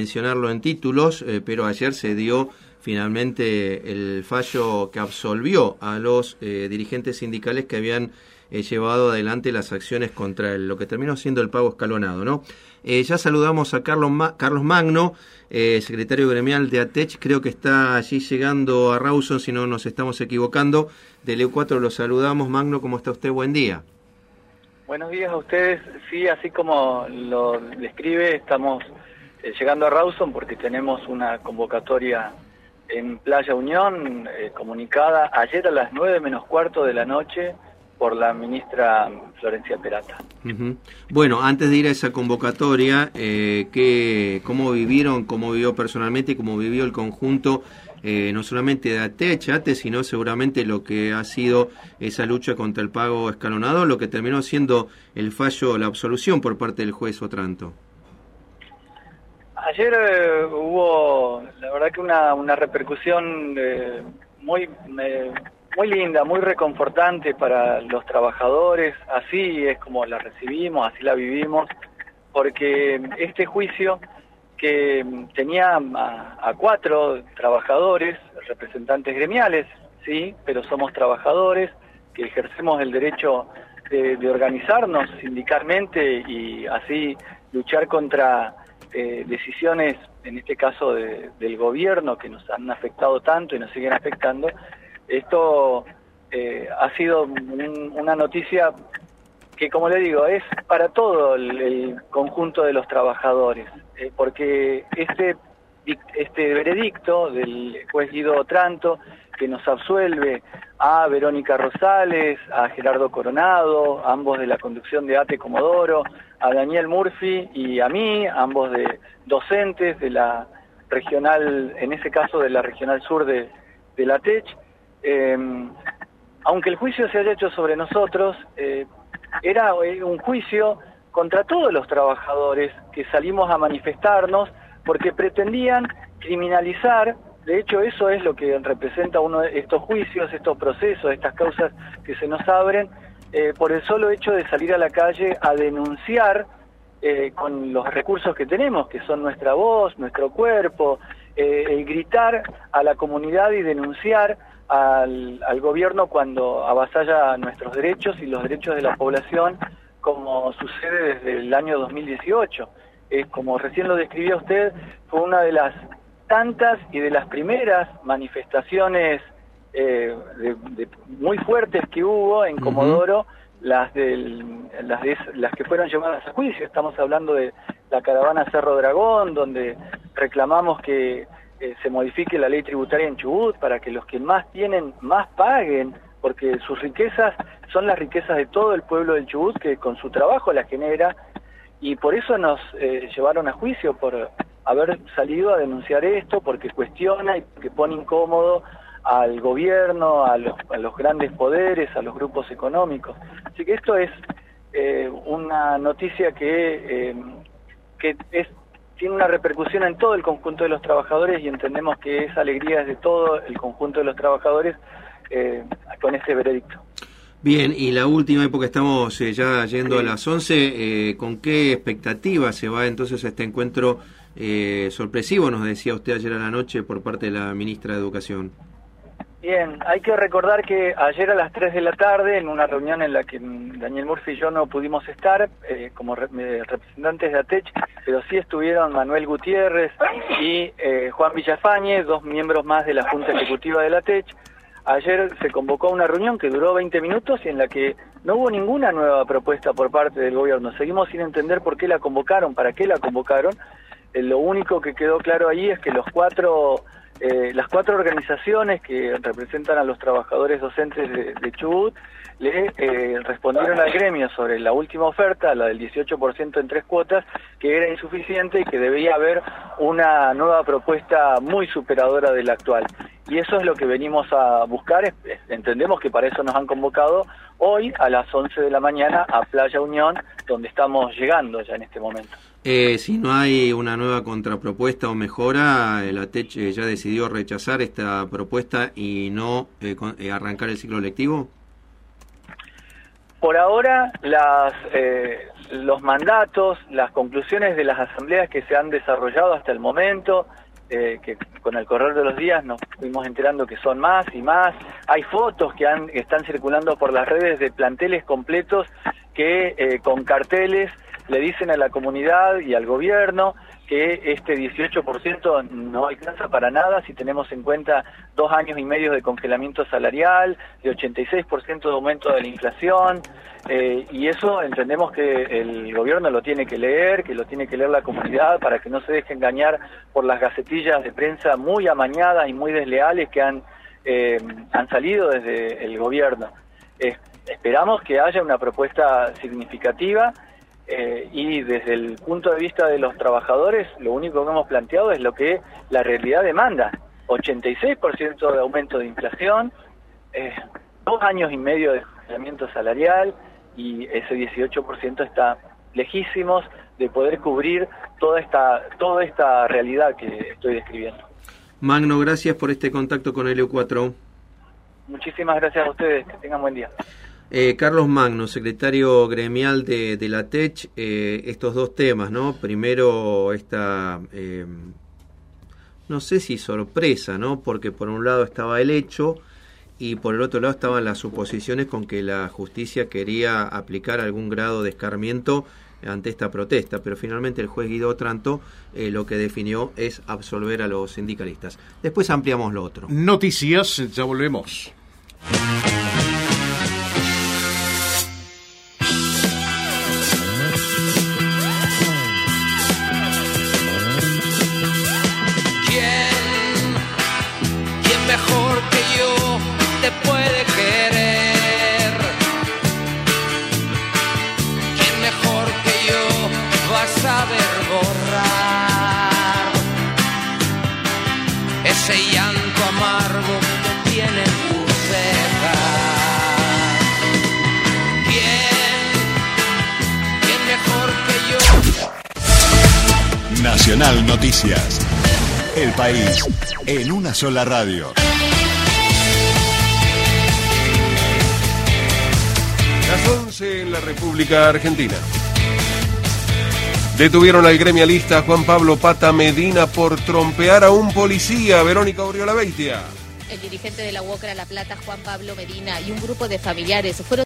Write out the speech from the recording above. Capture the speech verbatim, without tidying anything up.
mencionarlo en títulos, eh, pero ayer se dio finalmente el fallo que absolvió a los eh, dirigentes sindicales que habían eh, llevado adelante las acciones contra el, lo que terminó siendo el pago escalonado, ¿no? Eh, ya saludamos a Carlos, Ma- Carlos Magno, eh, secretario gremial de ATECH, creo que está allí llegando a Rawson, si no nos estamos equivocando. Del E U cuatro lo saludamos. Magno, ¿cómo está usted? Buen día. Buenos días a ustedes. Sí, así como lo describe, estamos eh, llegando a Rawson porque tenemos una convocatoria en Playa Unión, eh, comunicada ayer a las nueve menos cuarto de la noche por la ministra Florencia Perata. Uh-huh. Bueno, antes de ir a esa convocatoria, eh, ¿qué, ¿cómo vivieron, cómo vivió personalmente y cómo vivió el conjunto, eh, no solamente de ATECH, ATE, sino seguramente lo que ha sido esa lucha contra el pago escalonado, lo que terminó siendo el fallo, la absolución por parte del juez Otranto? Ayer eh, hubo, la verdad que una, una repercusión eh, muy... Eh, muy linda, muy reconfortante para los trabajadores, así es como la recibimos, así la vivimos, porque este juicio que tenía a, a cuatro trabajadores, representantes gremiales, sí, pero somos trabajadores que ejercemos el derecho de, de organizarnos sindicalmente y así luchar contra eh, decisiones, en este caso de, del gobierno, que nos han afectado tanto y nos siguen afectando. Esto eh, ha sido un, una noticia que, como le digo, es para todo el, el conjunto de los trabajadores, eh, porque este, este veredicto del juez Guido Otranto, que nos absuelve a Verónica Rosales, a Gerardo Coronado, ambos de la conducción de ATE Comodoro, a Daniel Murphy y a mí, ambos de docentes de la regional, en ese caso de la regional sur de, de la ATECH. Eh, aunque el juicio se haya hecho sobre nosotros, eh, era un juicio contra todos los trabajadores que salimos a manifestarnos porque pretendían criminalizar. De hecho, eso es lo que representa uno de estos juicios, estos procesos, estas causas que se nos abren, eh, por el solo hecho de salir a la calle a denunciar eh, con los recursos que tenemos, que son nuestra voz, nuestro cuerpo, eh, el gritar a la comunidad y denunciar Al, al gobierno cuando avasalla nuestros derechos y los derechos de la población, como sucede desde el año dos mil dieciocho. Eh, como recién lo describía usted, fue una de las tantas y de las primeras manifestaciones eh, de, de, muy fuertes que hubo en Comodoro, uh-huh. las, del, las, de, las que fueron llevadas a juicio. Estamos hablando de la caravana Cerro Dragón, donde reclamamos que Eh, se modifique la ley tributaria en Chubut para que los que más tienen, más paguen, porque sus riquezas son las riquezas de todo el pueblo del Chubut, que con su trabajo la genera, y por eso nos eh, llevaron a juicio, por haber salido a denunciar esto, porque cuestiona y porque pone incómodo al gobierno, a los, a los grandes poderes, a los grupos económicos. Así que esto es eh, una noticia que, eh, que es tiene una repercusión en todo el conjunto de los trabajadores y entendemos que esa alegría es de todo el conjunto de los trabajadores eh, con este veredicto. Bien, y la última, porque estamos eh, ya yendo sí. a las once, eh, ¿con qué expectativa se va entonces a este encuentro eh, sorpresivo, nos decía usted ayer a la noche, por parte de la ministra de Educación? Bien, hay que recordar que ayer a las tres de la tarde, en una reunión en la que Daniel Murphy y yo no pudimos estar eh, como re representantes de ATECH, pero sí estuvieron Manuel Gutiérrez y eh, Juan Villafañe, dos miembros más de la Junta Ejecutiva de la ATECH. Ayer se convocó una reunión que duró veinte minutos y en la que no hubo ninguna nueva propuesta por parte del gobierno. Seguimos sin entender por qué la convocaron, para qué la convocaron. Eh, lo único que quedó claro ahí es que los cuatro... Eh, las cuatro organizaciones que representan a los trabajadores docentes de, de Chubut le eh, respondieron al gremio sobre la última oferta, la del dieciocho por ciento en tres cuotas, que era insuficiente y que debía haber una nueva propuesta muy superadora de la actual. Y eso es lo que venimos a buscar. Entendemos que para eso nos han convocado hoy a las once de la mañana a Playa Unión, donde estamos llegando ya en este momento. Eh, si no hay una nueva contrapropuesta o mejora, la ATECH eh, ya decidió rechazar esta propuesta y no eh, con, eh, arrancar el ciclo lectivo. Por ahora, las, eh, los mandatos, las conclusiones de las asambleas que se han desarrollado hasta el momento, eh, que con el correr de los días nos fuimos enterando que son más y más. Hay fotos que, han, que están circulando por las redes de planteles completos que eh, con carteles le dicen a la comunidad y al gobierno que este dieciocho por ciento no alcanza para nada si tenemos en cuenta dos años y medio de congelamiento salarial, de ochenta y seis por ciento de aumento de la inflación, eh, y eso entendemos que el gobierno lo tiene que leer, que lo tiene que leer la comunidad para que no se deje engañar por las gacetillas de prensa muy amañadas y muy desleales que han, eh, han salido desde el gobierno. Eh, esperamos que haya una propuesta significativa. Eh, y desde el punto de vista de los trabajadores, lo único que hemos planteado es lo que la realidad demanda. ochenta y seis por ciento de aumento de inflación, eh, dos años y medio de congelamiento salarial, y ese dieciocho por ciento está lejísimos de poder cubrir toda esta, toda esta realidad que estoy describiendo. Magno, gracias por este contacto con Helio cuatro. Muchísimas gracias a ustedes, que tengan buen día. Eh, Carlos Magno, secretario gremial de, de la T E C H, eh, estos dos temas, ¿no? Primero esta, eh, no sé si sorpresa, ¿no? Porque por un lado estaba el hecho y por el otro lado estaban las suposiciones con que la justicia quería aplicar algún grado de escarmiento ante esta protesta, pero finalmente el juez Guido Otranto eh, lo que definió es absolver a los sindicalistas. Después ampliamos lo otro. Noticias, ya volvemos. Ese llanto amargo que tiene tu ceja. ¿Quién? ¿Quién mejor que yo? Nacional Noticias. El país en una sola radio. Las once en la República Argentina. Detuvieron al gremialista Juan Pablo Pata Medina por trompear a un policía. Verónica Urriola Beitia. El dirigente de la UOCRA La Plata, Juan Pablo Medina, y un grupo de familiares fueron